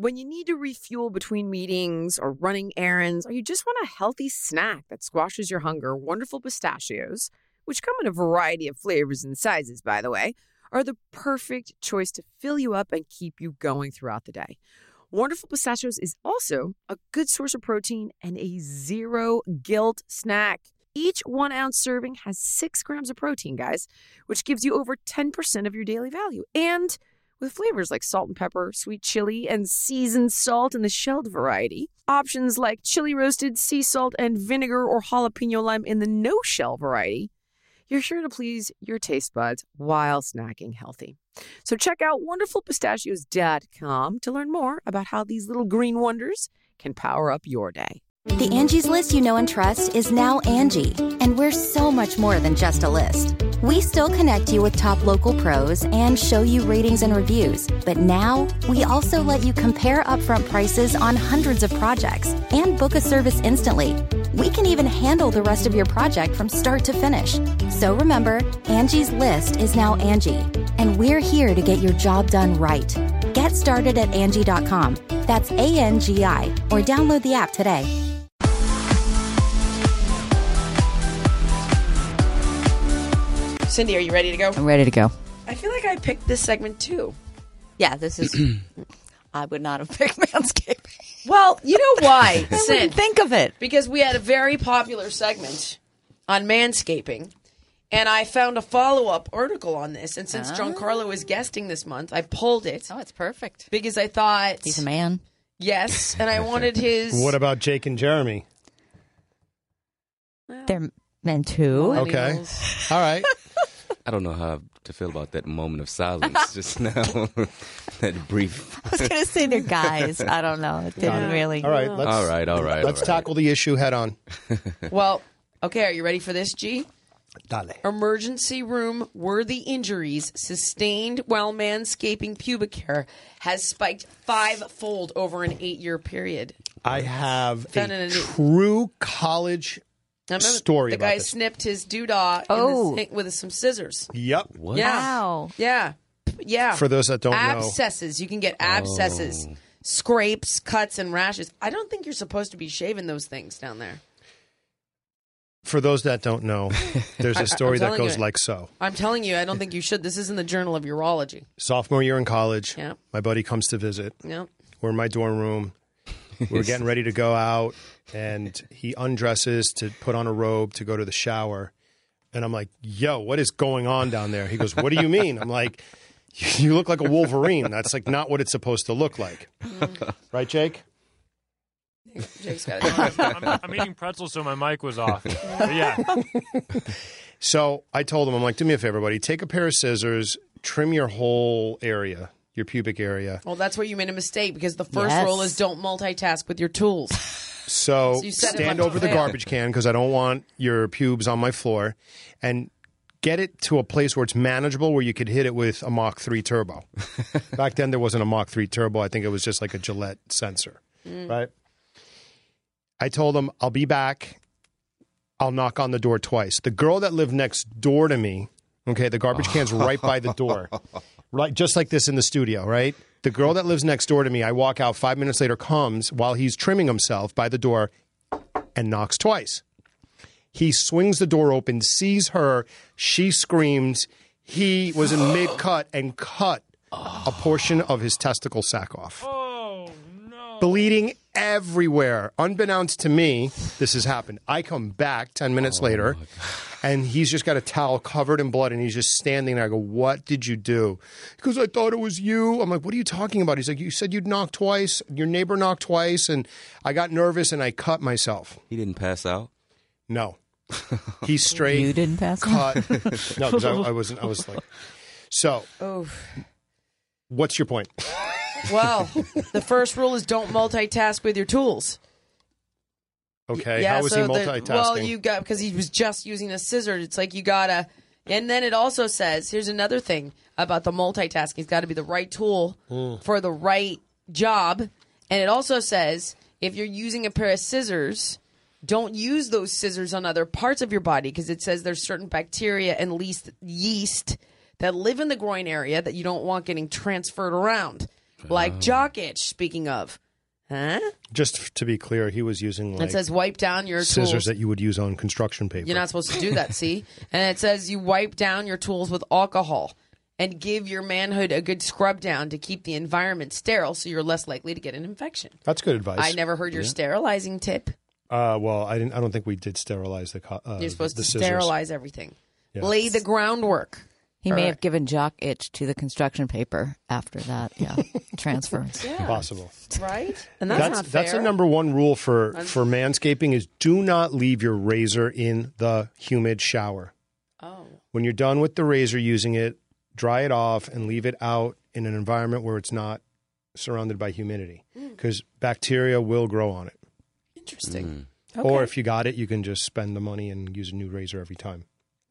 When you need to refuel between meetings or running errands, or you just want a healthy snack that squashes your hunger, Wonderful Pistachios, which come in a variety of flavors and sizes, by the way, are the perfect choice to fill you up and keep you going throughout the day. Wonderful Pistachios is also a good source of protein and a zero guilt snack. Each 1 ounce serving has 6 grams of protein, guys, which gives you over 10% of your daily value. And with flavors like salt and pepper, sweet chili, and seasoned salt in the shelled variety, options like chili roasted, sea salt, and vinegar or jalapeno lime in the no-shell variety, you're sure to please your taste buds while snacking healthy. So check out wonderfulpistachios.com to learn more about how these little green wonders can power up your day. The Angie's List you know and trust is now Angie, and we're so much more than just a list. We still connect you with top local pros and show you ratings and reviews, but now we also let you compare upfront prices on hundreds of projects and book a service instantly. We can even handle the rest of your project from start to finish. So remember, Angie's List is now Angie, and we're here to get your job done right. Get started at Angie.com. That's ANGI, or download the app today. Cindy, are you ready to go? I'm ready to go. I feel like I picked this segment too. Yeah, this is... I would not have picked manscaping. Well, you know why, I Sin? wouldn't think of it. Because we had a very popular segment on manscaping, and I found a follow-up article on this. And since Giancarlo is guesting this month, I pulled it. Oh, it's perfect. Because I thought... He's a man. Yes, and I wanted his... What about Jake and Jeremy? They're men too. Okay. All right. I don't know how to feel about that moment of silence just now. That brief. I was going to say they're guys. I don't know. It didn't really. All right. All right. Let's tackle the issue head on. Well, okay, are you ready for this, G? Dale. Emergency room worthy injuries sustained while manscaping pubic hair has spiked 5-fold over an 8-year period. I have Found in a a new- true college I remember story the about guy this. snipped his doodah with some scissors. Yep. What? Yeah. Wow. Yeah. For those that don't know. Abscesses. You can get abscesses, scrapes, cuts, and rashes. I don't think you're supposed to be shaving those things down there. For those that don't know, there's a story that telling goes you. like so. I'm telling you, I don't think you should. This is in the Journal of Urology. Sophomore year in college, Yeah. my buddy comes to visit. Yeah. We're in my dorm room. We're getting ready to go out, and he undresses to put on a robe to go to the shower. And I'm like, yo, what is going on down there? He goes, what do you mean? I'm like, you look like a Wolverine. That's like not what it's supposed to look like. Right, Jake? Jake's got it. I'm eating pretzels, so my mic was off. But yeah. So I told him, I'm like, do me a favor, buddy. Take a pair of scissors, trim your whole area, your pubic area. Well, that's where you made a mistake because the first Yes. rule is don't multitask with your tools. So you set it stand up over the fair. garbage can because I don't want your pubes on my floor, and get it to a place where it's manageable where you could hit it with a Mach 3 turbo. Back then, there wasn't a Mach 3 turbo. I think it was just like a Gillette sensor, right? I told him, I'll be back. I'll knock on the door twice. The girl that lived next door to me, okay, the garbage can's right by the door, right, just like this in the studio, right? The girl that lives next door to me, I walk out, 5 minutes later comes while he's trimming himself by the door and knocks twice. He swings the door open, sees her, she screams. He was in mid-cut and cut a portion of his testicle sack off. Oh, no. Bleeding everywhere. Unbeknownst to me, this has happened. I come back 10 minutes later, and he's just got a towel covered in blood, and he's just standing there. I go, what did you do? Because I thought it was you. I'm like, what are you talking about? He's like, you said you'd knock twice. Your neighbor knocked twice, and I got nervous, and I cut myself. He didn't pass out? No. He's straight. You didn't pass cut. No, because I wasn't. I was like, so. What's your point? Well, the first rule is don't multitask with your tools. Okay, Yeah, how was so he multitasking? well, you got because he was just using a scissor. It's like you gotta, and then it also says here's another thing about the multitasking. It's got to be the right tool for the right job, and it also says if you're using a pair of scissors, don't use those scissors on other parts of your body because it says there's certain bacteria and yeast that live in the groin area that you don't want getting transferred around. like jock itch, speaking of. Huh? Just to be clear, he was using like It says wipe down your scissors tools. that you would use on construction paper. You're not supposed to do that, see? And it says you wipe down your tools with alcohol and give your manhood a good scrub down to keep the environment sterile so you're less likely to get an infection. That's good advice. I never heard your sterilizing tip. Well, I don't think we did sterilize the. You're supposed the to scissors. sterilize everything. Yeah. Lay the groundwork. He may have given jock itch to the construction paper after that. Yeah, transference. Yeah. Possible. Right? And that's not fair. That's the number one rule for manscaping is do not leave your razor in the humid shower. Oh. When you're done with the razor using it, dry it off and leave it out in an environment where it's not surrounded by humidity because bacteria will grow on it. Interesting. Or if you got it, you can just spend the money and use a new razor every time.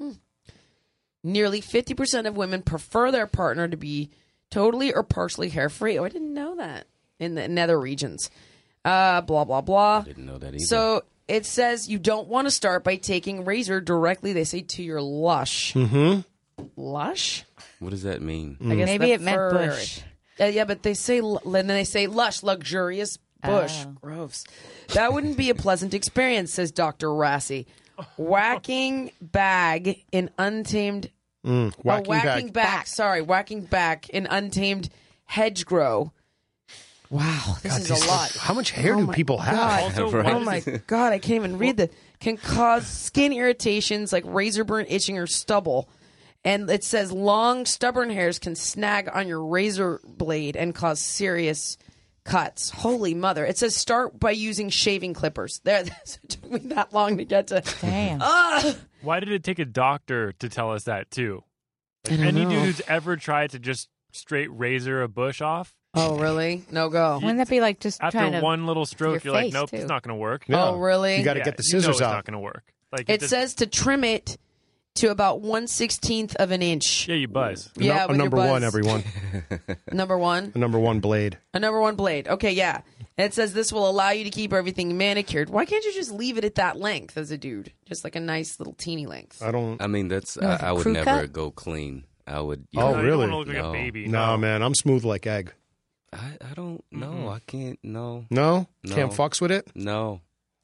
Nearly 50% of women prefer their partner to be totally or partially hair-free. Oh, I didn't know that in the nether regions. Blah, blah, blah. Didn't know that either. So it says you don't want to start by taking razor directly, they say, to your lush. Lush? What does that mean? I guess Maybe the it meant fur bush. area. Yeah, but they say, and then they say lush, luxurious bush. Oh. Gross. That wouldn't be a pleasant experience, says Dr. Rassi. Whacking bag in untamed... whacking back. Sorry, whacking back in untamed hedgerow. Wow, this is a lot. How much hair do people have? Also, Right. Oh my God, I can't even read that. Can cause skin irritations like razor burn, itching, or stubble. And it says long, stubborn hairs can snag on your razor blade and cause serious cuts. Holy mother. It says start by using shaving clippers. It took me that long to get to. Damn. Why did it take a doctor to tell us that too? I don't Any know. dude who's ever tried to just straight razor a bush off, Oh, really? No go. Wouldn't that be like just trying after to... one little stroke, your you're like, face, nope, too. it's not going to work. Yeah. Oh, really? You got to Yeah, get the you know scissors it's out. not going to work. Like It just- says to trim it to about 1/16 of an inch. yeah, you buzz. Yeah, a with your number one, buzz. everyone. Number one? A number one blade. A number one blade. Okay, yeah. And it says this will allow you to keep everything manicured. Why can't you just leave it at that length as a dude? Just like a nice little teeny length. I don't. I mean, that's like a I would crew never cut? go clean. I would. Oh, No, you really? don't want to look like No. a baby. No, man, I'm smooth like egg. I don't know. I can't. No. No? No. Can't fucks with it? No.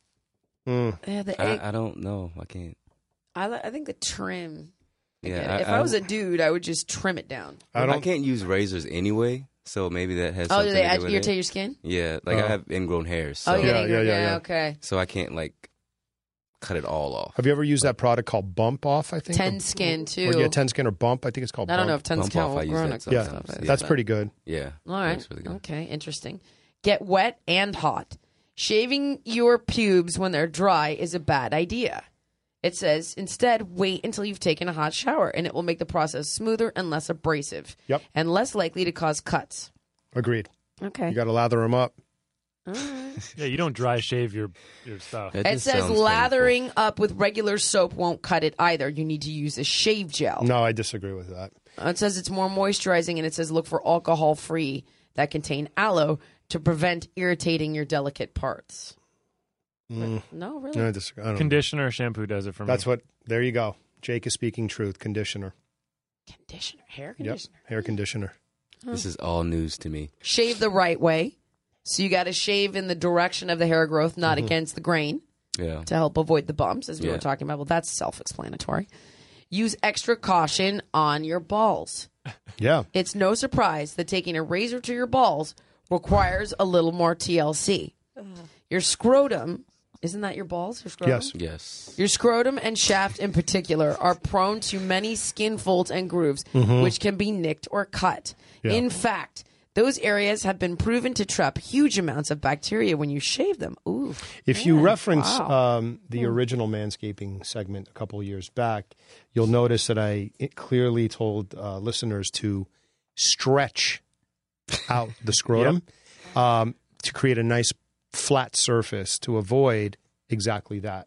Yeah, the egg. I don't know. I can't. I think the trim. Yeah. If I was a dude, I would just trim it down. I can't use razors anyway, so maybe that has. Oh, something do they to do with irritate it. your skin? Yeah, like I have ingrown hairs, so Oh, yeah, Yeah. okay. so I can't like cut it all off. Have you ever used that product called Bump Off, I think? Ten skin, too. Or, yeah, 10 Skin or Bump. I think it's called I don't know if Bump. ten Bump skin off, I will use grow that next Yeah, sometimes. stuff. that's pretty good. Yeah. All right. That's really good. Okay, interesting. Get wet and hot. Shaving your pubes when they're dry is a bad idea. It says, instead, wait until you've taken a hot shower, and it will make the process smoother and less abrasive. Yep. And less likely to cause cuts. Agreed. Okay. You got to lather them up. Yeah, you don't dry shave your stuff. That It just says sounds lathering up with regular soap won't cut it either. You need to use a shave gel. No, I disagree with that. It says it's more moisturizing, and it says look for alcohol-free that contain aloe to prevent irritating your delicate parts. No, really? No, I disagree. I don't know. Conditioner shampoo does it for me. That's what. There you go. Jake is speaking truth. Conditioner. Conditioner, hair Yep. conditioner. Hair conditioner. painful. This is all news to me. Shave the right way. So you got to shave in the direction of the hair growth, not against the grain, Yeah. to help avoid the bumps, as we were Yeah. talking about. Well, that's self-explanatory. Use extra caution on your balls. Yeah. It's no surprise that taking a razor to your balls requires a little more TLC. Your scrotum, isn't that your balls? Your scrotum? Yes. Yes. Your scrotum and shaft in particular are prone to many skin folds and grooves, which can be nicked or cut. Yeah. In fact, those areas have been proven to trap huge amounts of bacteria when you shave them. Ooh. If you reference wow. the original Manscaping segment a couple of years back, you'll notice that I clearly told listeners to stretch out the scrotum to create a nice flat surface to avoid exactly that.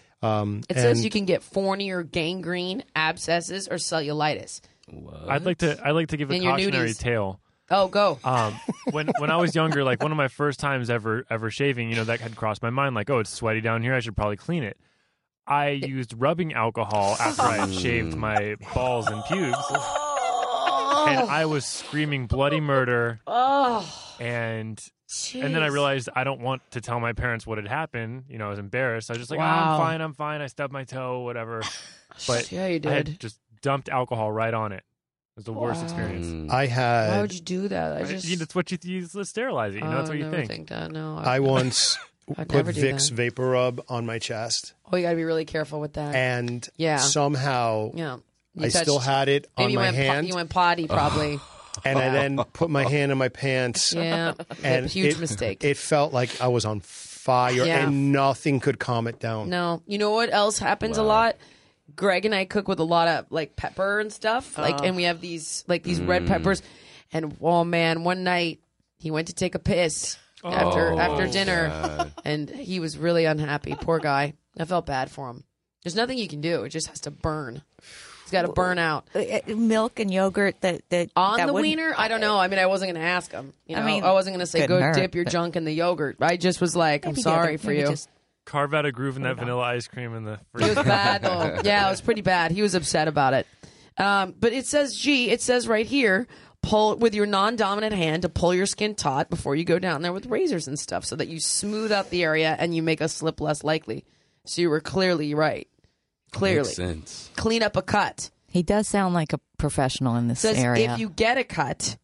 It says you can get forny or gangrene, abscesses, or cellulitis. I'd like to give a In your cautionary nudies. tale. Oh, go. When I was younger, like one of my first times ever shaving, that had crossed my mind, like, oh, it's sweaty down here, I should probably clean it. I used rubbing alcohol after I had shaved my balls and pubes. and I was screaming bloody murder. Oh, And then I realized I don't want to tell my parents what had happened. You know, I was embarrassed. I was just like, Wow. I'm fine. I stubbed my toe, whatever. But yeah, you I had did. just dumped alcohol right on it. It was the worst experience. I Why had. would you do that? I just. That's what you use to sterilize it. You know, that's what you never think. that. No, I once I'd put never do Vicks that. Vapor Rub on my chest, Oh, you got to be really careful with that. and Yeah. somehow Yeah. You I still touched- had it Maybe on you my went hand, you went potty, probably. and I then put my hand in my pants. Yeah. And Huge it- mistake. It felt like I was on fire, Yeah. and nothing could calm it down. No. You know what else happens a lot? Greg and I cook with a lot of like pepper and stuff. Like, and we have these red peppers. And oh man, one night he went to take a piss after dinner, God. and he was really unhappy. Poor guy. I felt bad for him. There's nothing you can do. It just has to burn. It's got to burn out. Milk and yogurt that On that the wouldn't- wiener? I don't know. I mean, I wasn't going to ask him. You know, I mean, I wasn't going to say, couldn't go hurt, dip your but- junk in the yogurt. I just was like, I'm Maybe sorry the- for maybe you. just- Carve out a groove in that vanilla ice cream in the It was fridge. bad, though. Yeah, it was pretty bad. He was upset about it. But it says right here, pull with your non-dominant hand to pull your skin taut before you go down there with razors and stuff so that you smooth out the area and you make a slip less likely. So you were clearly right. Clearly. Makes sense. Clean up a cut. He does sound like a professional in this Says area. if you get a cut,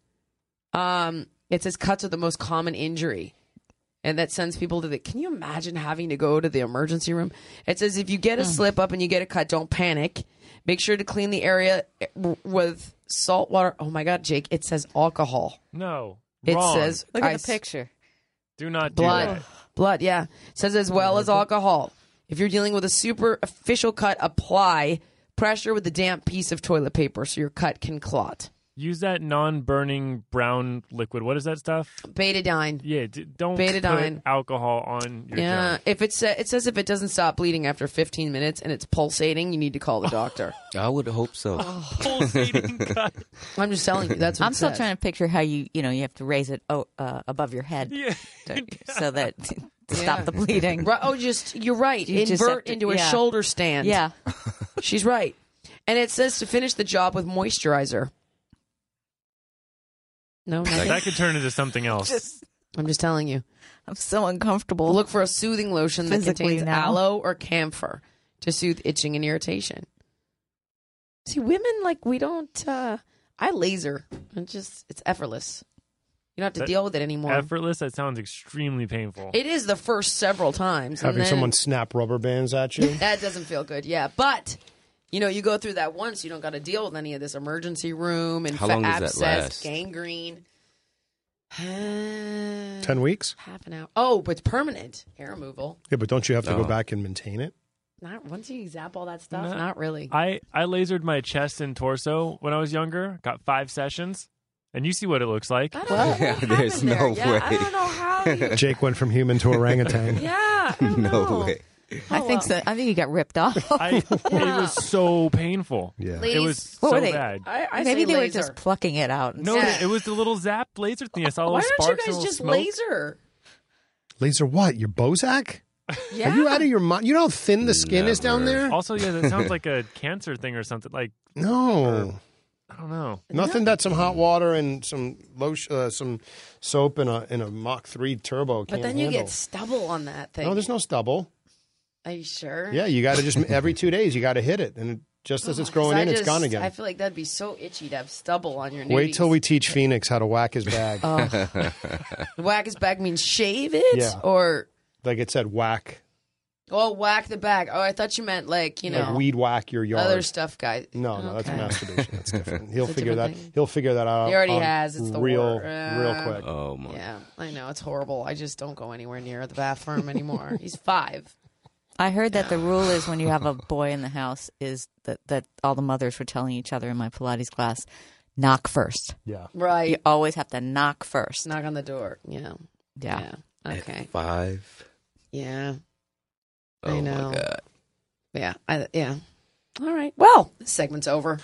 it says cuts are the most common injury. And that sends people to can you imagine having to go to the emergency room? It says if you get a slip up and you get a cut, don't panic. Make sure to clean the area with salt water. Oh my God, Jake, it says alcohol. No. It Wrong. says Look at the picture. Do not do blood. that. Blood, yeah. It says as well as alcohol. If you're dealing with a superficial cut, apply pressure with a damp piece of toilet paper so your cut can clot. Use that non-burning brown liquid. What is that stuff? Betadine. Yeah, don't Betadine. put alcohol on your Yeah, junk. if it says if it doesn't stop bleeding after 15 minutes and it's pulsating, you need to call the doctor. I would hope so. Pulsating cut. I'm just telling you, that's what I'm it still says. trying to picture how you have to raise it above your head Yeah. so that to stop the bleeding. Right, you're right. You just Invert have to- into a yeah. shoulder stand. Yeah. She's right. And it says to finish the job with moisturizer. No, nothing. That could turn into something else. I'm just telling you. I'm so uncomfortable. Look for a soothing lotion that Physically contains now. aloe or camphor to soothe itching and irritation. See, women, we don't, I laser. It's effortless. You don't have to That- deal with it anymore. Effortless? That sounds extremely painful. It is the first several times. and Having then- someone snap rubber bands at you. That doesn't feel good, yeah. But, you go through that once, you don't got to deal with any of this emergency room and How long does that abscess, last? gangrene. 10 weeks? Half an hour. Oh, but it's permanent hair removal. Yeah, but don't you have to go No. back and maintain it? Not once you zap all that stuff. No. Not really. I lasered my chest and torso when I was younger. Got 5 sessions. And you see what it looks like. I don't know what There's happened there. no Yeah, I way. don't know how. You, Jake went from human to orangutan. yeah, I don't No know. way. I think so. I think you got ripped off. It was so painful. Yeah. It was Please. What so were they? bad. I Maybe say they were laser. just plucking it out. No, Yeah. it was the little zap laser thing. I saw Why little don't you sparks and guys little just smoke. laser? Laser what? Your Bozak? Yeah. Are you out of your mind? You know how thin the skin is down Never. there? Also, yeah, that sounds like a cancer thing or something. Like, No. I don't know. Nothing that some hot water and some lotion, some soap and a Mach 3 turbo But can't then you handle. get stubble on that thing. No, there's no stubble. Are you sure? Yeah, you got to just every 2 days you got to hit it, and just as it's growing in, it's gone again. I feel like that'd be so itchy to have stubble on your Wait till nudies. we teach Phoenix how to whack his bag. Whack his bag means shave it? Yeah. Or, Like it said, whack, whack the bag. Oh, I thought you meant like weed whack your yard. other stuff, guys. No, that's Okay. masturbation. That's different. He'll It's a figure that. different thing. He'll figure that out. He already on has. It's the real, word. real quick. Oh my. Yeah, I know. It's horrible. I just don't go anywhere near the bathroom anymore. He's 5. I heard that the rule is when you have a boy in the house is that all the mothers were telling each other in my Pilates class, knock first. Yeah. Right. You always have to knock first. Knock on the door. Yeah. Yeah. Okay. 5. Yeah. Oh I know. my god. Yeah. Yeah. All right. Well, this segment's over.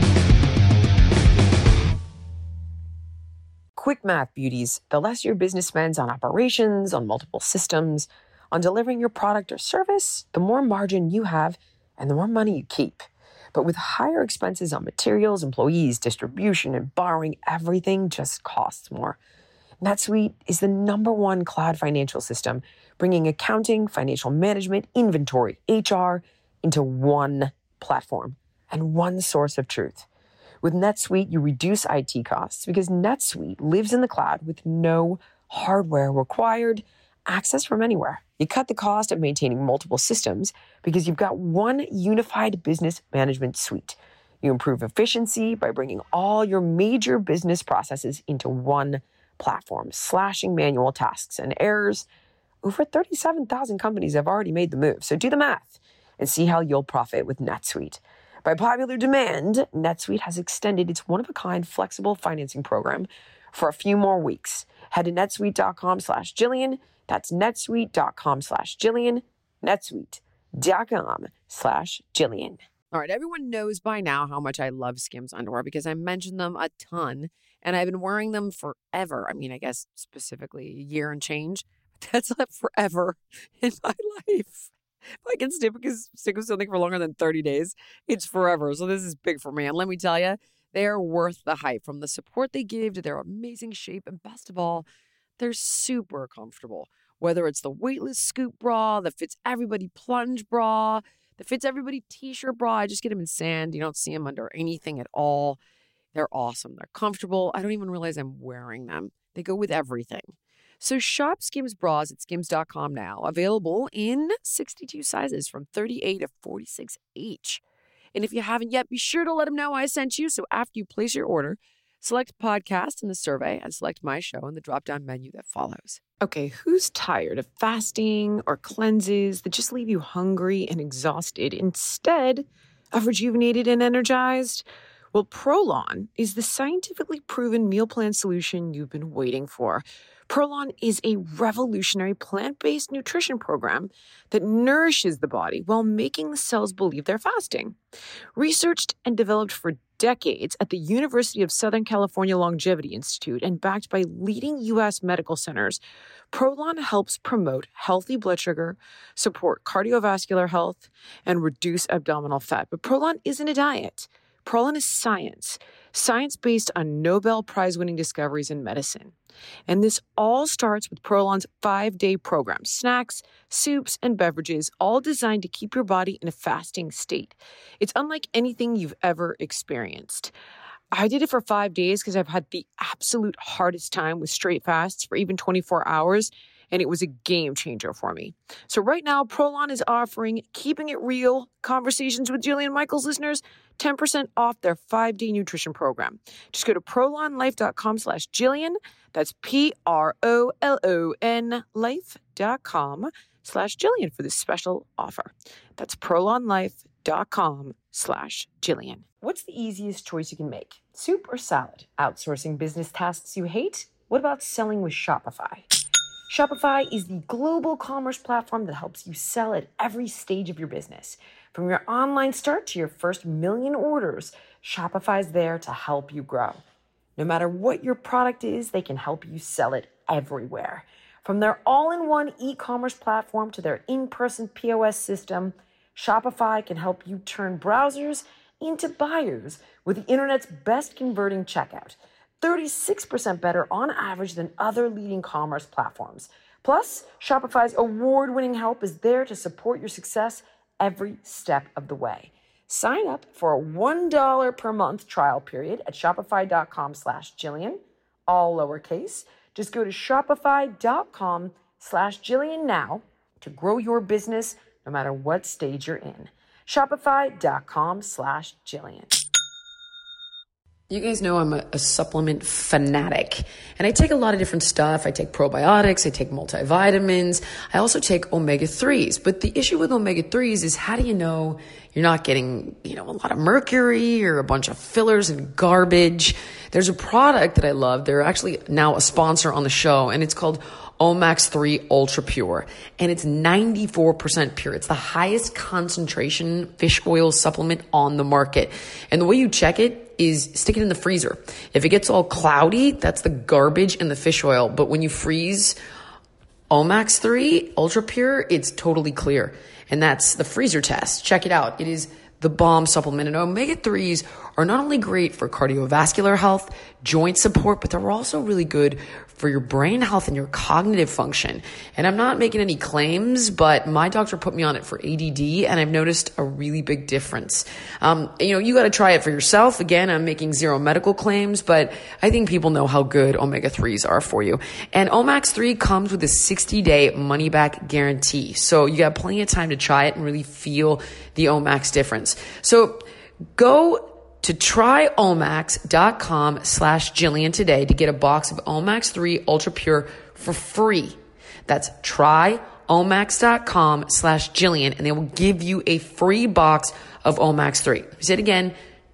Quick math, beauties. The less your business spends on operations, on multiple systems, on delivering your product or service, the more margin you have and the more money you keep. But with higher expenses on materials, employees, distribution, and borrowing, everything just costs more. NetSuite is the #1 cloud financial system, bringing accounting, financial management, inventory, HR into one platform and one source of truth. With NetSuite, you reduce IT costs because NetSuite lives in the cloud with no hardware required, access from anywhere. You cut the cost of maintaining multiple systems because you've got one unified business management suite. You improve efficiency by bringing all your major business processes into one platform, slashing manual tasks and errors. Over 37,000 companies have already made the move, so do the math and see how you'll profit with NetSuite. By popular demand, NetSuite has extended its one-of-a-kind flexible financing program for a few more weeks. Head to netsuite.com/Jillian. That's netsuite.com/Jillian. netsuite.com/Jillian. All right, everyone knows by now how much I love Skims underwear because I mention them a ton, and I've been wearing them forever. I mean, I guess specifically a year and change. That's not forever in my life. If I can stick with something for longer than 30 days, it's forever. So this is big for me. And let me tell you, they are worth the hype. From the support they give to their amazing shape, and best of all, they're super comfortable. Whether it's the weightless scoop bra, the fits everybody plunge bra, the fits everybody t-shirt bra. I just get them in sand. You don't see them under anything at all. They're awesome. They're comfortable. I don't even realize I'm wearing them. They go with everything. So shop Skims bras at skims.com now. Available in 62 sizes from 38 to 46 each. And if you haven't yet, be sure to let them know I sent you. So after you place your order, select podcast in the survey and select my show in the drop-down menu that follows. Okay, who's tired of fasting or cleanses that just leave you hungry and exhausted instead of rejuvenated and energized? Well, Prolon is the scientifically proven meal plan solution you've been waiting for. Prolon is a revolutionary plant-based nutrition program that nourishes the body while making the cells believe they're fasting. Researched and developed for decades at the University of Southern California Longevity Institute and backed by leading U.S. medical centers, Prolon helps promote healthy blood sugar, support cardiovascular health, and reduce abdominal fat. But Prolon isn't a diet. Prolon is science based on Nobel Prize-winning discoveries in medicine. And this all starts with Prolon's 5-day program, snacks, soups, and beverages, all designed to keep your body in a fasting state. It's unlike anything you've ever experienced. I did it for 5 days because I've had the absolute hardest time with straight fasts for even 24 hours, and it was a game changer for me. So right now, Prolon is offering Keeping It Real Conversations with Jillian Michaels listeners 10% off their 5-day nutrition program. Just go to prolonlife.com/Jillian. That's PROLON life.com/Jillian for this special offer. That's prolonlife.com/Jillian. What's the easiest choice you can make? Soup or salad? Outsourcing business tasks you hate? What about selling with Shopify? Shopify is the global commerce platform that helps you sell at every stage of your business. From your online start to your first million orders, Shopify's there to help you grow. No matter what your product is, they can help you sell it everywhere. From their all-in-one e-commerce platform to their in-person POS system, Shopify can help you turn browsers into buyers with the internet's best converting checkout. 36% better on average than other leading commerce platforms. Plus, Shopify's award-winning help is there to support your success every step of the way. Sign up for a $1 per month trial period at shopify.com/Jillian, all lowercase. Just go to shopify.com/Jillian now to grow your business no matter what stage you're in. Shopify.com/Jillian. You guys know I'm a supplement fanatic, and I take a lot of different stuff. I take probiotics, I take multivitamins, I also take omega-3s. But the issue with omega-3s is, how do you know you're not getting, a lot of mercury or a bunch of fillers and garbage? There's a product that I love. They're actually now a sponsor on the show, and it's called Omax 3 Ultra Pure, and it's 94% pure. It's the highest concentration fish oil supplement on the market. And the way you check it is stick it in the freezer. If it gets all cloudy, that's the garbage in the fish oil. But when you freeze Omax 3 Ultra Pure, it's totally clear. And that's the freezer test. Check it out. It is the bomb supplement. And omega-3s are not only great for cardiovascular health, joint support, but they're also really good for your brain health and your cognitive function. And I'm not making any claims, but my doctor put me on it for ADD, and I've noticed a really big difference. You got to try it for yourself. Again, I'm making zero medical claims, but I think people know how good omega-3s are for you. And Omax 3 comes with a 60-day money-back guarantee. So you got plenty of time to try it and really feel the Omax difference. So go to tryomax.com/Jillian today to get a box of Omax 3 Ultra Pure for free. That's tryomax.com/Jillian, and they will give you a free box of Omax 3. Say it again,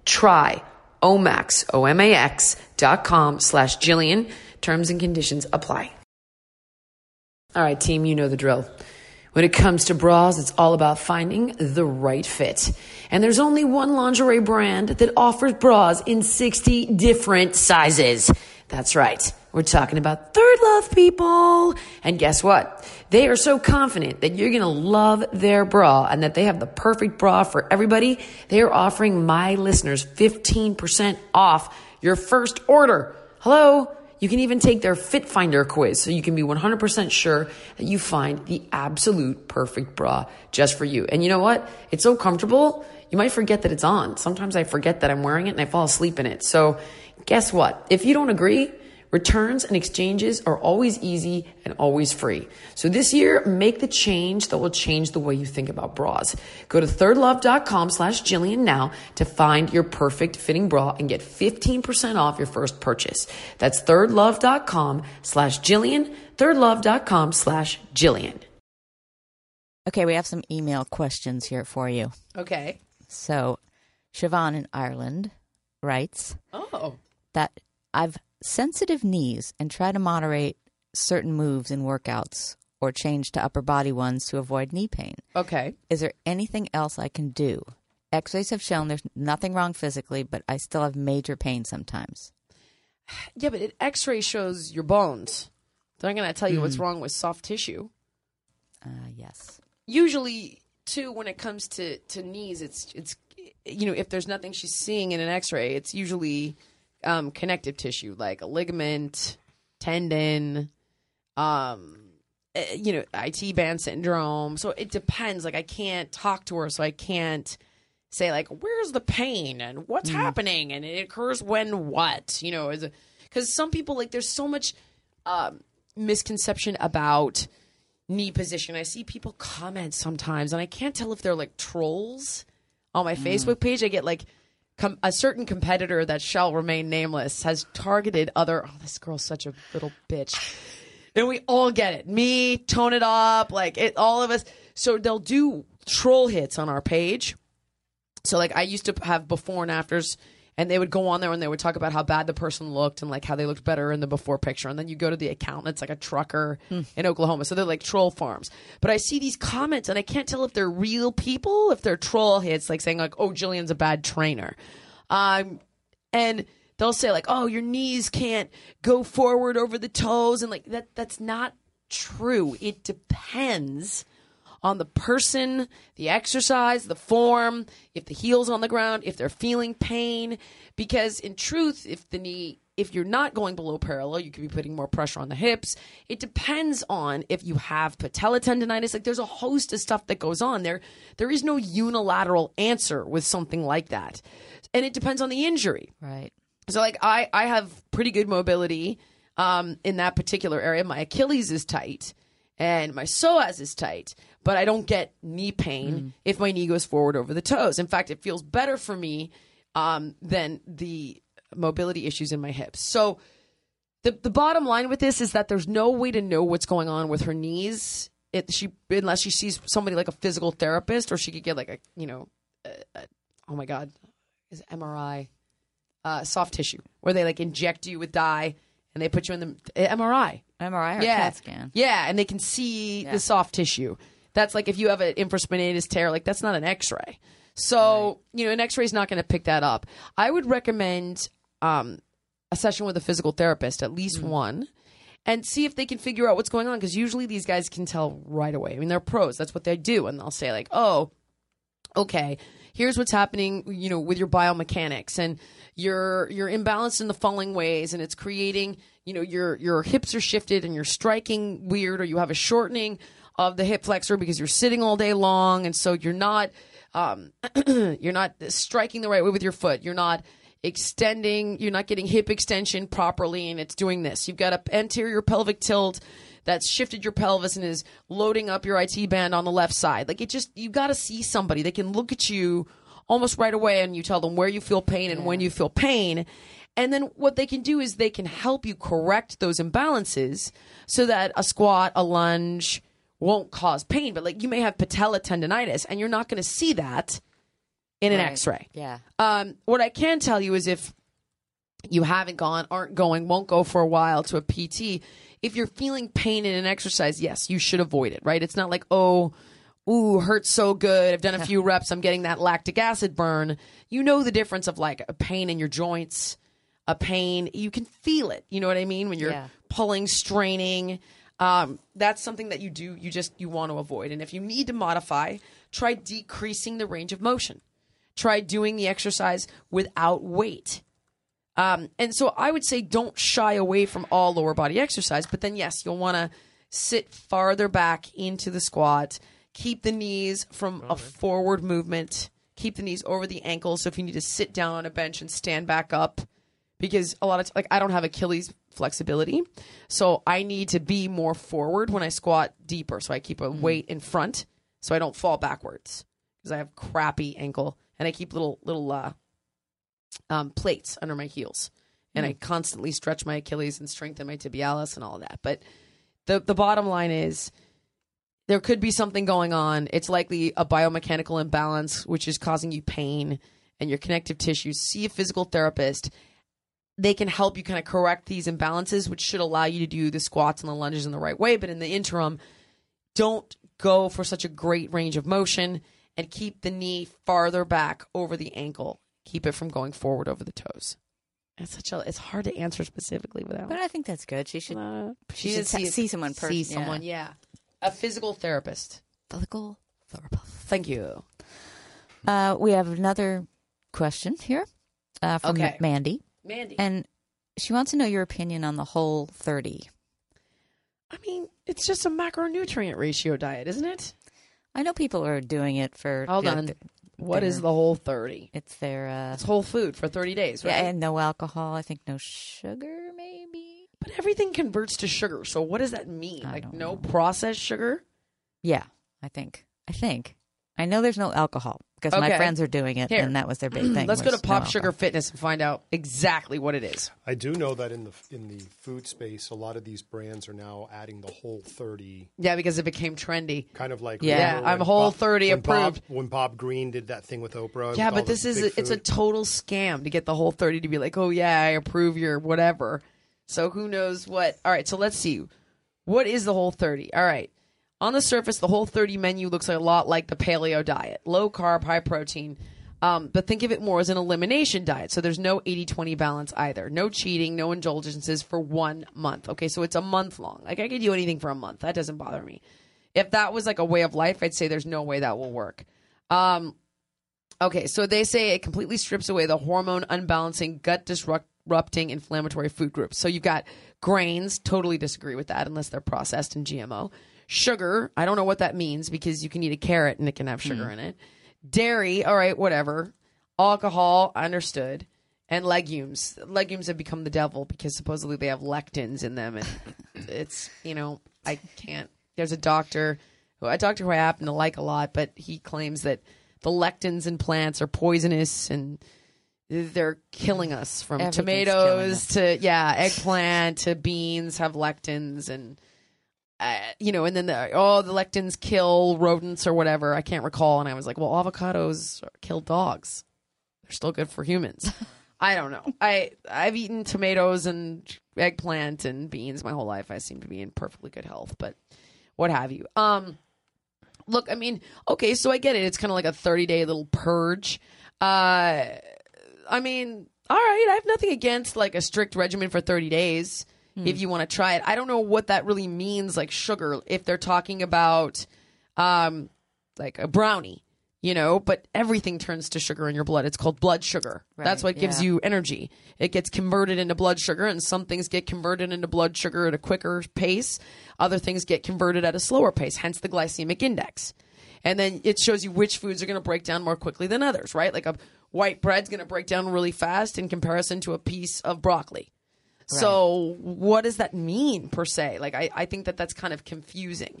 OMAX.com/Jillian. Terms and conditions apply. All right, team, you know the drill. When it comes to bras, it's all about finding the right fit. And there's only one lingerie brand that offers bras in 60 different sizes. That's right. We're talking about Third Love, people. And guess what? They are so confident that you're going to love their bra and that they have the perfect bra for everybody. They are offering my listeners 15% off your first order. Hello? You can even take their Fit Finder quiz so you can be 100% sure that you find the absolute perfect bra just for you. And you know what? It's so comfortable, you might forget that it's on. Sometimes I forget that I'm wearing it and I fall asleep in it. So guess what? If you don't agree, returns and exchanges are always easy and always free. So this year, make the change that will change the way you think about bras. Go to thirdlove.com/Jillian now to find your perfect fitting bra and get 15% off your first purchase. That's thirdlove.com/Jillian, thirdlove.com/Jillian. Okay, we have some email questions here for you. Okay. So, Siobhan in Ireland writes that I've sensitive knees and try to moderate certain moves in workouts or change to upper body ones to avoid knee pain. Okay. Is there anything else I can do? X-rays have shown there's nothing wrong physically, but I still have major pain sometimes. Yeah, but X-ray shows your bones. They're not going to tell you what's wrong with soft tissue. Yes. Usually, too, when it comes to knees, it's if there's nothing she's seeing in an X-ray, it's usually connective tissue like a ligament, tendon, IT band syndrome. So it depends. Like I can't talk to her, so I can't say like, where's the pain and what's happening and it occurs when what, because some people there's so much misconception about knee position. I see people comment sometimes and I can't tell if they're like trolls on my Facebook page. I get like a certain competitor that shall remain nameless has targeted other. Oh, this girl's such a little bitch. And we all get it. Me, Tone It Up, all of us. So they'll do troll hits on our page. So I used to have before and afters, and they would go on there and they would talk about how bad the person looked and how they looked better in the before picture. And then you go to the account and it's like a trucker in Oklahoma. So they're like troll farms. But I see these comments and I can't tell if they're real people, if they're troll hits, saying oh, Jillian's a bad trainer. And they'll say oh, your knees can't go forward over the toes. And that's not true. It depends on the person, the exercise, the form, if the heel's on the ground, if they're feeling pain. Because in truth, if you're not going below parallel, you could be putting more pressure on the hips. It depends on if you have patella tendonitis. There's a host of stuff that goes on there. There is no unilateral answer with something like that. And it depends on the injury. Right. So I have pretty good mobility in that particular area. My Achilles is tight and my psoas is tight, but I don't get knee pain if my knee goes forward over the toes. In fact, it feels better for me than the mobility issues in my hips. So the bottom line with this is that there's no way to know what's going on with her knees unless she sees somebody like a physical therapist, or she could get oh my God, is it MRI? Soft tissue, where they inject you with dye and they put you in the MRI or CAT scan. Yeah, and they can see the soft tissue. That's if you have an infraspinatus tear, that's not an X-ray. So, an X-ray is not going to pick that up. I would recommend a session with a physical therapist, at least one, and see if they can figure out what's going on, because usually these guys can tell right away. I mean, they're pros. That's what they do. And they'll say oh, okay, here's what's happening, with your biomechanics, and you're imbalanced in the following ways, and it's creating, your hips are shifted and you're striking weird, or you have a shortening of the hip flexor because you're sitting all day long, and so you're not striking the right way with your foot. You're not extending, you're not getting hip extension properly, and it's doing this. You've got an anterior pelvic tilt that's shifted your pelvis and is loading up your IT band on the left side. Like, you got to see somebody. They can look at you almost right away, and you tell them where you feel pain and when you feel pain. And then what they can do is they can help you correct those imbalances so that a squat, a lunge won't cause pain. But like, you may have patella tendonitis, and you're not going to see that in an X-ray. Yeah. What I can tell you is, if you haven't gone, aren't going, won't go for a while to a PT, if you're feeling pain in an exercise, yes, you should avoid it, right? It's not like, hurts so good. I've done a few reps. I'm getting that lactic acid burn. You know the difference of like a pain in your joints, a pain. You can feel it. You know what I mean? When you're pulling, straining. That's something that you want to avoid. And if you need to modify, try decreasing the range of motion. Try doing the exercise without weight. And so I would say don't shy away from all lower body exercise, but then yes, you'll want to sit farther back into the squat, keep the knees from a forward movement, keep the knees over the ankles. So if you need to sit down on a bench and stand back up, because a lot of I don't have Achilles flexibility, so I need to be more forward when I squat deeper. So I keep a weight in front so I don't fall backwards, because I have crappy ankle, and I keep little plates under my heels, and I constantly stretch my Achilles and strengthen my tibialis and all of that. But the bottom line is, there could be something going on. It's likely a biomechanical imbalance, which is causing you pain and your connective tissues. See a physical therapist. They can help you kind of correct these imbalances, which should allow you to do the squats and the lunges in the right way. But in the interim, don't go for such a great range of motion, and keep the knee farther back over the ankle. Keep it from going forward over the toes. It's hard to answer specifically without. But I think that's good. She should see someone. See someone, a physical therapist. Physical therapist. Thank you. We have another question here from Mandy. Mandy. And she wants to know your opinion on the Whole30. I mean, it's just a macronutrient ratio diet, isn't it? I know people are doing it for... Hold on. What is the Whole30? It's their... it's whole food for 30 days, right? Yeah, and no alcohol. I think no sugar, maybe? But everything converts to sugar, so what does that mean? Like, no processed sugar? Yeah, I think. I know there's no alcohol, because my friends are doing it, and that was their big thing. Let's go to Pop Sugar Fitness and find out exactly what it is. I do know that in the food space, a lot of these brands are now adding the Whole30. Yeah, because it became trendy. Kind of like I'm Whole30 approved. When Bob Green did that thing with Oprah. Yeah, but it's a total scam to get the Whole30 to be like, oh yeah, I approve your whatever. So who knows what? All right, so let's see. What is the Whole30? All right. On the surface, the Whole30 menu looks a lot like the paleo diet. Low carb, high protein. But think of it more as an elimination diet. So there's no 80-20 balance either. No cheating, no indulgences for 1 month. Okay, so it's a month long. Like, I could do anything for a month. That doesn't bother me. If that was like a way of life, I'd say there's no way that will work. Okay, so they say it completely strips away the hormone unbalancing, gut disrupting inflammatory food groups. So you've got grains. Totally disagree with that unless they're processed and GMO. Sugar, I don't know what that means, because you can eat a carrot and it can have sugar in it. Dairy, all right, whatever. Alcohol, understood. And legumes. Legumes have become the devil because supposedly they have lectins in them. And it's, I can't. There's a doctor who I happen to like a lot, but he claims that the lectins in plants are poisonous and they're killing us, from tomatoes to, eggplant to beans have lectins, and and then the lectins kill rodents or whatever. I can't recall. And I was like, well, avocados kill dogs. They're still good for humans. I don't know. I've eaten tomatoes and eggplant and beans my whole life. I seem to be in perfectly good health, but what have you. Look, I mean, okay, so I get it. It's kind of like a 30-day little purge. I mean, all right, I have nothing against like a strict regimen for 30 days. If you want to try it. I don't know what that really means, like sugar. If they're talking about like a brownie, but everything turns to sugar in your blood. It's called blood sugar. Right, That's what gives you energy. It gets converted into blood sugar, and some things get converted into blood sugar at a quicker pace. Other things get converted at a slower pace, hence the glycemic index. And then it shows you which foods are going to break down more quickly than others, right? Like a white bread's going to break down really fast in comparison to a piece of broccoli. Right. So what does that mean per se? Like, I think that's kind of confusing.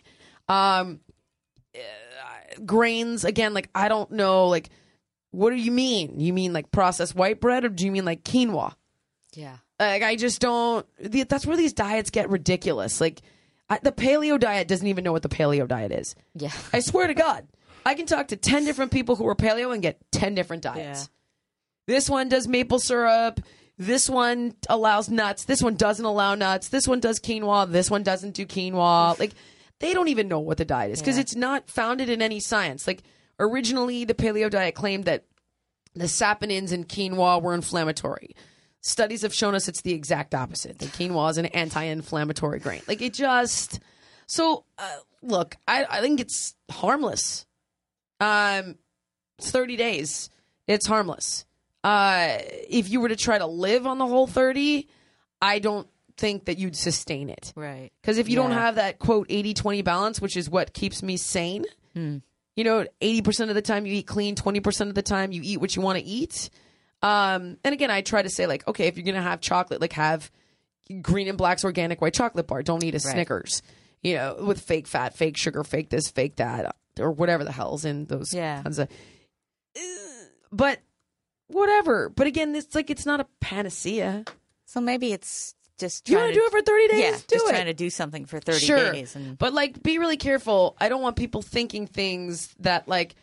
Grains, again, like, I don't know, like, what do you mean? You mean like processed white bread, or do you mean like quinoa? Yeah. Like, I just don't, that's where these diets get ridiculous. Like, the paleo diet doesn't even know what the paleo diet is. Yeah. I swear to God, I can talk to 10 different people who are paleo and get 10 different diets. Yeah. This one does maple syrup. This one allows nuts. This one doesn't allow nuts. This one does quinoa. This one doesn't do quinoa. Like, they don't even know what the diet is because it's not founded in any science. Like, originally, the paleo diet claimed that the saponins in quinoa were inflammatory. Studies have shown us it's the exact opposite. The quinoa is an anti-inflammatory grain. Like, it just... So, look, I think it's harmless. It's 30 days. It's harmless. If you were to try to live on the whole 30, I don't think that you'd sustain it. Right. Because if you don't have that, quote, 80-20 balance, which is what keeps me sane, 80% of the time you eat clean, 20% of the time you eat what you want to eat. And again, I try to say, like, okay, if you're going to have chocolate, like, have Green and Black's organic white chocolate bar. Don't eat a Snickers, with fake fat, fake sugar, fake this, fake that, or whatever the hell's in those kinds of... But whatever. But again, it's not a panacea. So maybe it's just you want to do it for 30 days? Yeah, do just it. trying to do something for 30 days. But, like, be really careful. I don't want people thinking things that, like,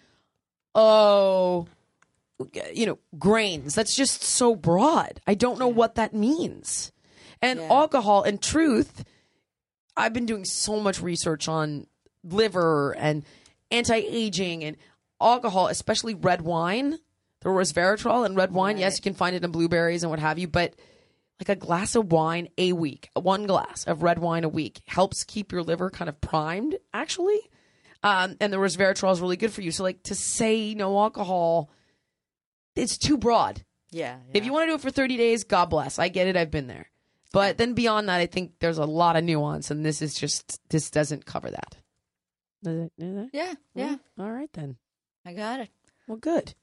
grains. That's just so broad. I don't know what that means. And alcohol, in truth, I've been doing so much research on liver and anti-aging and alcohol, especially red wine. There was resveratrol in red wine. Right. Yes, you can find it in blueberries and what have you, but like a glass of wine a week, 1 glass of red wine a week helps keep your liver kind of primed, actually. And the resveratrol is really good for you. So, like, to say no alcohol, it's too broad. Yeah. If you want to do it for 30 days, God bless. I get it. I've been there. But then beyond that, I think there's a lot of nuance, and this doesn't cover that. Does it? Yeah. All right, then. I got it. Well, good.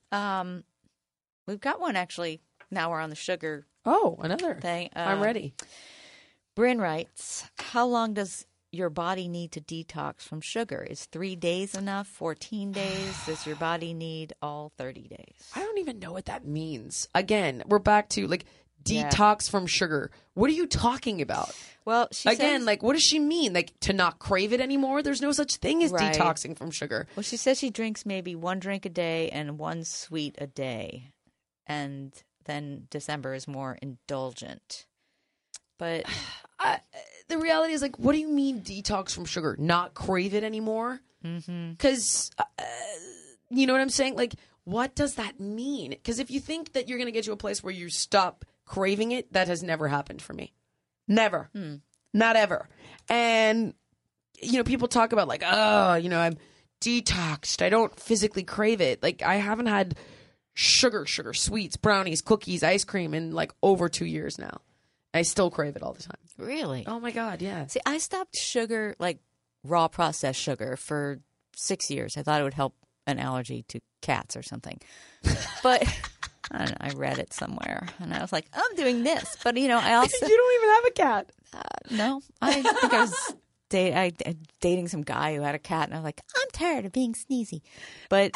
We've got one, actually. Now we're on the sugar. Oh, another thing. I'm ready. Bryn writes, how long does your body need to detox from sugar? Is 3 days enough? 14 days? Does your body need all 30 days? I don't even know what that means. Again, we're back to, like, detox from sugar. What are you talking about? Well, she says, like, what does she mean? Like, to not crave it anymore? There's no such thing as detoxing from sugar. Well, she says she drinks maybe 1 drink a day and 1 sweet a day. And then December is more indulgent. But the reality is, like, what do you mean detox from sugar? Not crave it anymore? Because, you know what I'm saying? Like, what does that mean? Because if you think that you're going to get to a place where you stop craving it, that has never happened for me. Never. Not ever. And, people talk about, like, I'm detoxed. I don't physically crave it. Like, I haven't had sugar, sweets, brownies, cookies, ice cream in, like, over 2 years now. I still crave it all the time. Really? Oh, my God, yeah. See, I stopped sugar, like raw processed sugar, for 6 years. I thought it would help an allergy to cats or something. But I don't know, I read it somewhere, and I was like, I'm doing this. But, I also... You don't even have a cat. No. I think I was dating some guy who had a cat, and I was like, I'm tired of being sneezy. But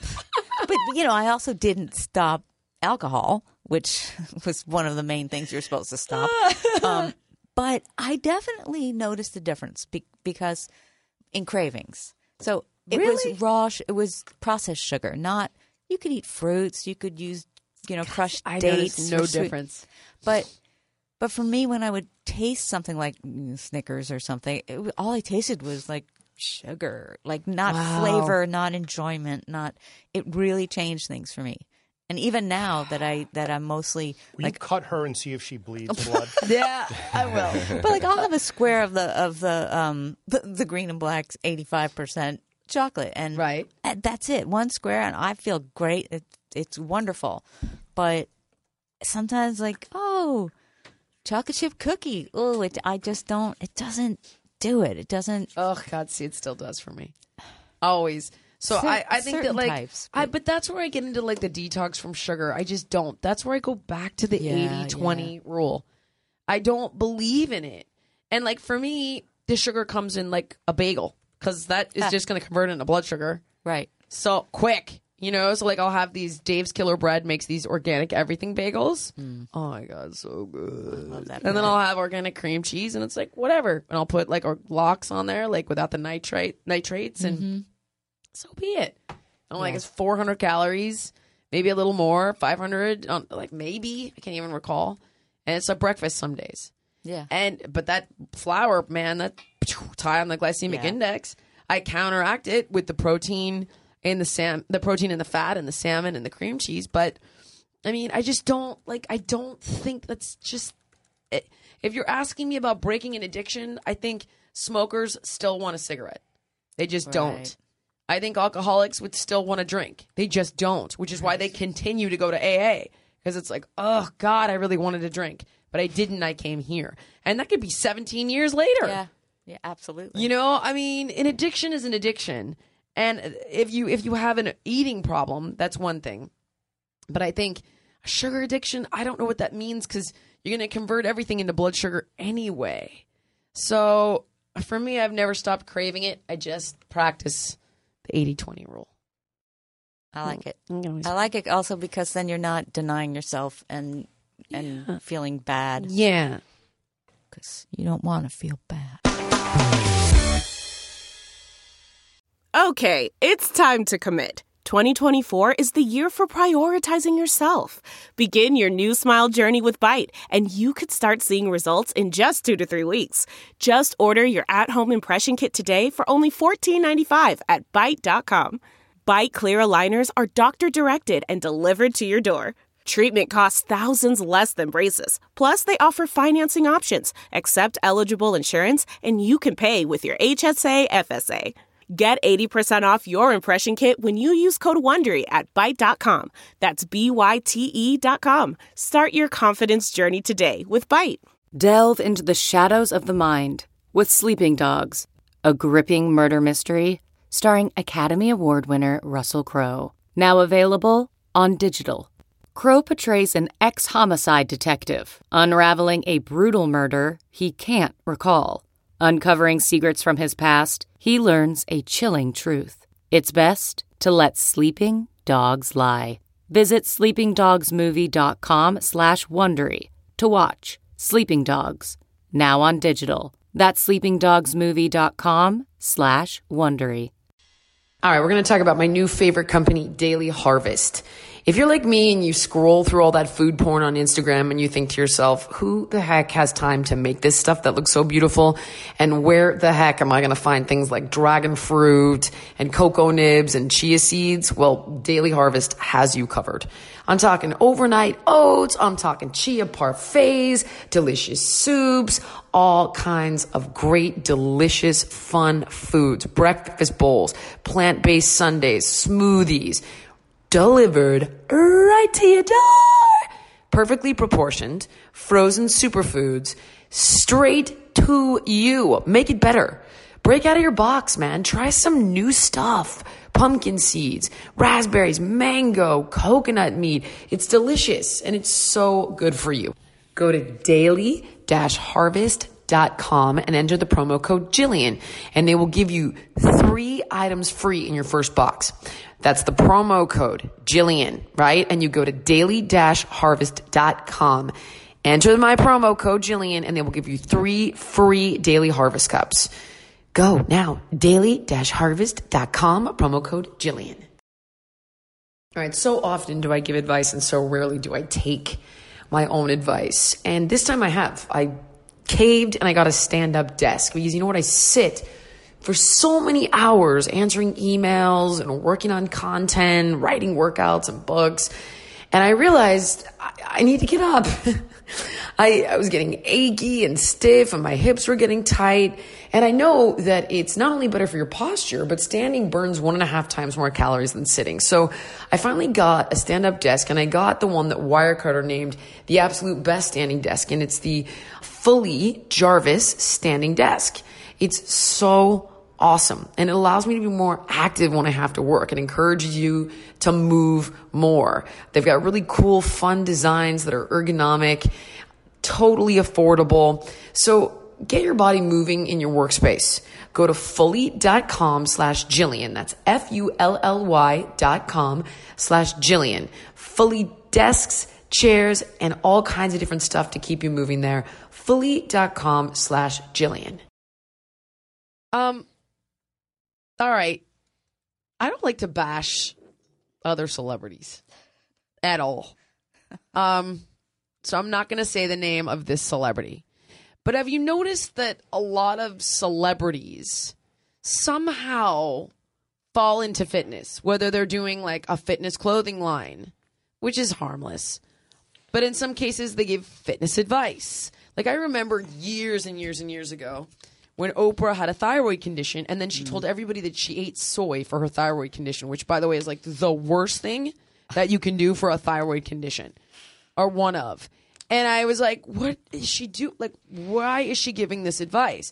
I also didn't stop alcohol, which was one of the main things you're supposed to stop. But I definitely noticed a difference because in cravings. So it was raw, it was processed sugar, not, you could eat fruits, you could use, crushed dates. No difference. But for me, when I would taste something like Snickers or something, all I tasted was like sugar, like not flavor, not enjoyment, it really changed things for me. And even now that I'm mostly Will you cut her and see if she bleeds blood? Yeah, I will. But like I'll have a square of the Green and Black's 85% chocolate, and Right. that's it. One square, and I feel great. It's wonderful. But sometimes, like, oh, chocolate chip cookie. Oh, I just don't. It doesn't do it. It doesn't. Oh God, see, it still does for me. Always. So I think that, like, types, but that's where I get into, like, the detox from sugar. I just don't. That's where I go back to the 80-20 rule. I don't believe in it. And, like, for me, the sugar comes in like a bagel, because that is just going to convert into blood sugar. Right. So quick, So, like, I'll have these Dave's Killer Bread makes these organic everything bagels. Oh my God, so good. I love that. And then I'll have organic cream cheese, and it's like, whatever. And I'll put, like, lox on there, like, without the nitrates, and so be it. I'm like, it's 400 calories, maybe a little more, 500, like, maybe. I can't even recall. And it's a breakfast some days. Yeah. But that flour, man, that high on the glycemic index, I counteract it with the protein in the protein and the fat and the salmon and the cream cheese. But I mean, I just don't I don't think that's just it. If you're asking me about breaking an addiction, I think smokers still want a cigarette. They just don't. I think alcoholics would still want to drink. They just don't, which is why they continue to go to AA, because it's like, oh God, I really wanted to drink, but I didn't. I came here. And that could be 17 years later. Yeah, absolutely. I mean, an addiction is an addiction. And if you have an eating problem, that's one thing. But I think a sugar addiction, I don't know what that means, because you're going to convert everything into blood sugar anyway. So for me, I've never stopped craving it. I just practice the 80-20 rule. I like it. I like it also because then you're not denying yourself and feeling bad. Yeah. Because you don't want to feel bad. Okay, it's time to commit. 2024 is the year for prioritizing yourself. Begin your new smile journey with Byte, and you could start seeing results in just 2 to 3 weeks. Just order your at-home impression kit today for only $14.95 at Byte.com. Byte Clear aligners are doctor-directed and delivered to your door. Treatment costs thousands less than braces. Plus, they offer financing options, accept eligible insurance, and you can pay with your HSA FSA. Get 80% off your impression kit when you use code WONDERY at Byte.com. That's BYTE.com. Start your confidence journey today with Byte. Delve into the shadows of the mind with Sleeping Dogs, a gripping murder mystery starring Academy Award winner Russell Crowe. Now available on digital. Crowe portrays an ex-homicide detective unraveling a brutal murder he can't recall. Uncovering secrets from his past, he learns a chilling truth. It's best to let sleeping dogs lie. Visit sleepingdogsmovie.com/Wondery to watch Sleeping Dogs, now on digital. That's sleepingdogsmovie.com/Wondery. All right, we're going to talk about my new favorite company, Daily Harvest. If you're like me and you scroll through all that food porn on Instagram and you think to yourself, who the heck has time to make this stuff that looks so beautiful? And where the heck am I going to find things like dragon fruit and cocoa nibs and chia seeds? Well, Daily Harvest has you covered. I'm talking overnight oats. I'm talking chia parfaits, delicious soups, all kinds of great, delicious, fun foods, breakfast bowls, plant-based sundaes, smoothies, delivered right to your door. Perfectly proportioned, frozen superfoods, straight to you. Make it better. Break out of your box, man. Try some new stuff. Pumpkin seeds, raspberries, mango, coconut meat. It's delicious and it's so good for you. Go to daily-harvest.com and enter the promo code Jillian, and they will give you 3 items free in your first box. That's the promo code Jillian, right? And you go to daily-harvest.com, enter my promo code Jillian, and they will give you 3 free Daily Harvest cups. Go now, daily-harvest.com, promo code Jillian. All right, so often do I give advice and so rarely do I take my own advice. And this time I have. I caved and I got a stand-up desk because, you know what, I sit for so many hours answering emails and working on content, writing workouts and books. And I realized I need to get up. I was getting achy and stiff and my hips were getting tight. And I know that it's not only better for your posture, but standing burns 1.5 times more calories than sitting. So I finally got a stand-up desk, and I got the one that Wirecutter named the absolute best standing desk, and it's the Fully Jarvis standing desk. It's so awesome, and it allows me to be more active when I have to work. It encourages you to move more. They've got really cool, fun designs that are ergonomic, totally affordable. So get your body moving in your workspace. Go to fully.com/Jillian. That's FULLY.com/Jillian. Fully desks, chairs, and all kinds of different stuff to keep you moving there. Fully.com/Jillian. All right. I don't like to bash other celebrities at all. So I'm not going to say the name of this celebrity. But have you noticed that a lot of celebrities somehow fall into fitness, whether they're doing like a fitness clothing line, which is harmless, but in some cases they give fitness advice. Like I remember years and years and years ago when Oprah had a thyroid condition, and then she told everybody that she ate soy for her thyroid condition, which by the way is like the worst thing that you can do for a thyroid condition, or one of. And I was like, what is she do? Like, why is she giving this advice?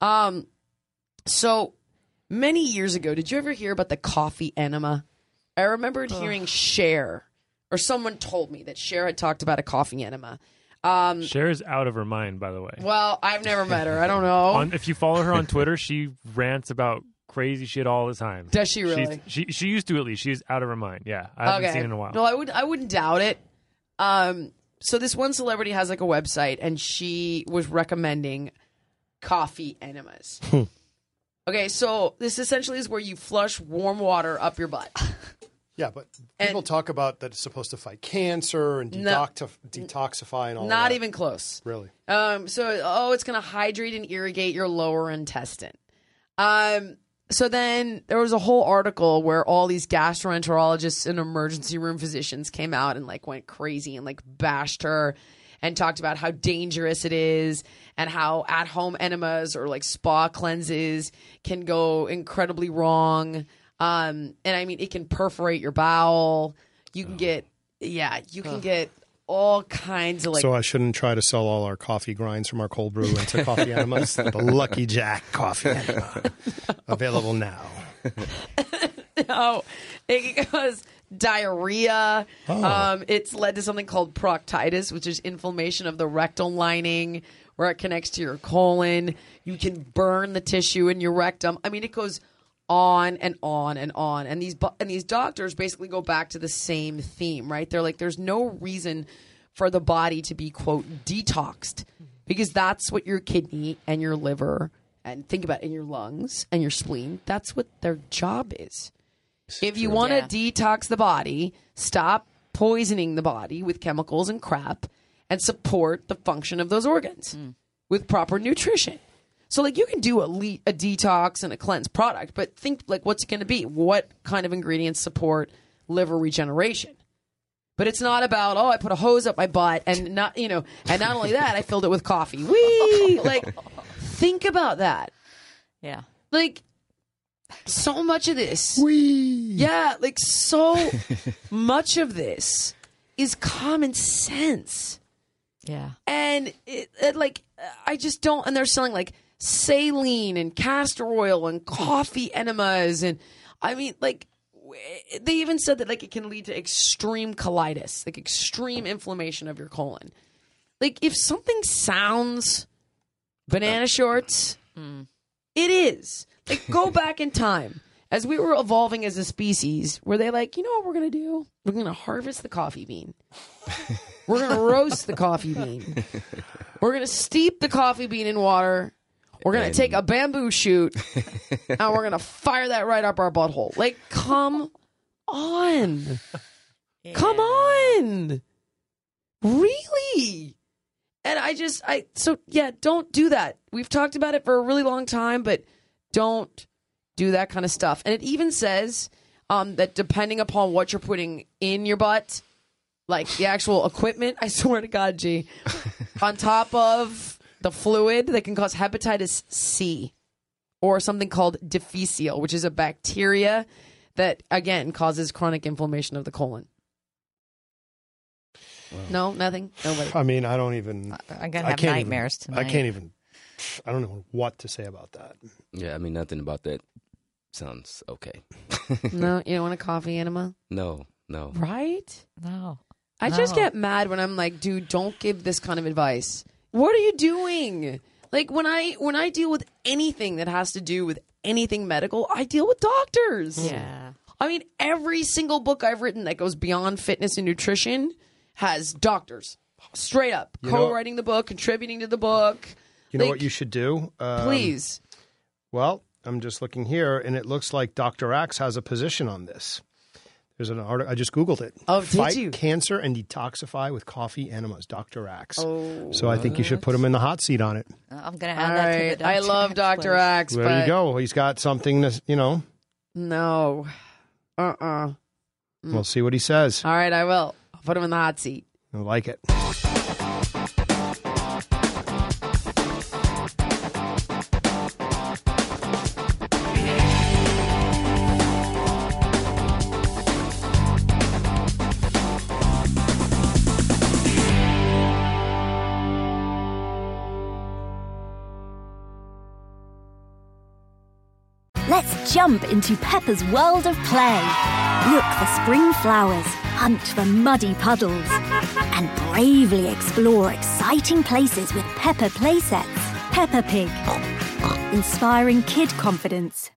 So many years ago, did you ever hear about the coffee enema? I remembered hearing Cher, or someone told me that Cher had talked about a coffee enema. Cher is out of her mind, by the way. Well, I've never met her. I don't know. If you follow her on Twitter, she rants about crazy shit all the time. Does she really? She used to, at least. She's out of her mind. Yeah, I haven't seen it in a while. No, I wouldn't doubt it. So this one celebrity has like a website, and she was recommending coffee enemas. Okay, so this essentially is where you flush warm water up your butt. Yeah, but people talk about that it's supposed to fight cancer and detoxify and all that. Not even close. Really? It's going to hydrate and irrigate your lower intestine. So then there was a whole article where all these gastroenterologists and emergency room physicians came out and like went crazy and like bashed her and talked about how dangerous it is and how at-home enemas or like spa cleanses can go incredibly wrong. And I mean, it can perforate your bowel. You can get all kinds of like. So I shouldn't try to sell all our coffee grinds from our cold brew into coffee enemas. The Lucky Jack coffee enema, available now. No, it goes diarrhea. It's led to something called proctitis, which is inflammation of the rectal lining where it connects to your colon. You can burn the tissue in your rectum. I mean, it goes on and on and on. And these doctors basically go back to the same theme, right? They're like, there's no reason for the body to be, quote, detoxed, because that's what your kidney and your liver and think about it, in your lungs and your spleen, that's what their job is. If you want to detox the body, stop poisoning the body with chemicals and crap and support the function of those organs with proper nutrition. So, like, you can do a detox and a cleanse product, but think, like, what's it going to be? What kind of ingredients support liver regeneration? But it's not about, I put a hose up my butt and not only that, I filled it with coffee. Whee! Like, think about that. Yeah. Like, so much of this. Whee! Yeah, like, so much of this is common sense. Yeah. And, I just don't, and they're selling, like, saline and castor oil and coffee enemas. And I mean, like, they even said that like it can lead to extreme colitis, like extreme inflammation of your colon. Like, if something sounds banana shorts, it is. Like, go back in time. As we were evolving as a species, were they like, you know what we're going to do? We're going to harvest the coffee bean. We're going to roast the coffee bean. We're going to steep the coffee bean in water. We're going to take a bamboo shoot and we're going to fire that right up our butthole. Like, come on. Yeah. Come on. Really? And don't do that. We've talked about it for a really long time, but don't do that kind of stuff. And it even says that depending upon what you're putting in your butt, like the actual equipment, I swear to God, G, on top of the fluid that can cause hepatitis C. or something called difficile, which is a bacteria that, again, causes chronic inflammation of the colon. Wow. No, nothing? Nobody. I mean, I don't even... I'm going to have nightmares tonight. I don't know what to say about that. Yeah, I mean, nothing about that sounds okay. No, you don't want a coffee enema? No. Right? No. I just get mad when I'm like, dude, don't give this kind of advice. What are you doing? Like, when I deal with anything that has to do with anything medical, I deal with doctors. Yeah. I mean, every single book I've written that goes beyond fitness and nutrition has doctors. Straight up. Co-writing the book, contributing to the book. You know what you should do? Please. Well, I'm just looking here, and it looks like Dr. Axe has a position on this. There's an article. I just Googled it. Oh, did you? Fight cancer and detoxify with coffee enemas, Dr. Axe. Oh, so I think you should put him in the hot seat on it. I'm going to add that to the Dr. I love Dr. Axe. There you go. He's got something to, No. We'll see what he says. All right, I will. I'll put him in the hot seat. I like it. Let's jump into Peppa's world of play. Look for spring flowers, hunt for muddy puddles, and bravely explore exciting places with Peppa playsets. Peppa Pig, inspiring kid confidence.